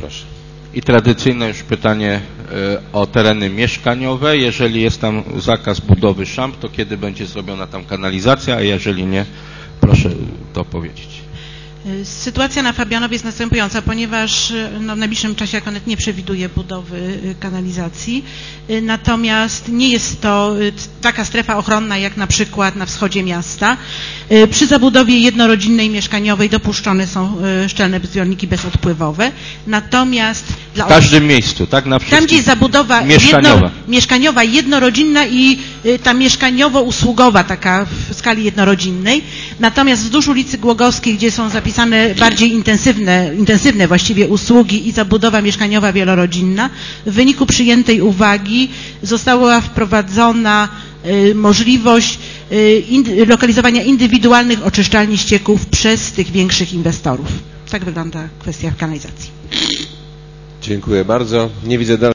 proszę. I tradycyjne już pytanie o tereny mieszkaniowe. Jeżeli jest tam zakaz budowy szamb, to kiedy będzie zrobiona tam kanalizacja, a jeżeli nie, proszę to powiedzieć. Sytuacja na Fabianowie jest następująca, ponieważ w najbliższym czasie Akonet nie przewiduje budowy kanalizacji, natomiast nie jest to taka strefa ochronna jak na przykład na wschodzie miasta. Przy zabudowie jednorodzinnej mieszkaniowej dopuszczone są szczelne zbiorniki bezodpływowe, natomiast w każdym miejscu, tak? Na tam, gdzie jest zabudowa mieszkaniowa jednorodzinna i ta mieszkaniowo-usługowa, taka w skali jednorodzinnej, natomiast wzdłuż ulicy Głogowskiej, gdzie są zapisane bardziej intensywne właściwie usługi i zabudowa mieszkaniowa wielorodzinna, w wyniku przyjętej uwagi została wprowadzona możliwość lokalizowania indywidualnych oczyszczalni ścieków przez tych większych inwestorów. Tak wygląda kwestia kanalizacji. Dziękuję bardzo. Nie widzę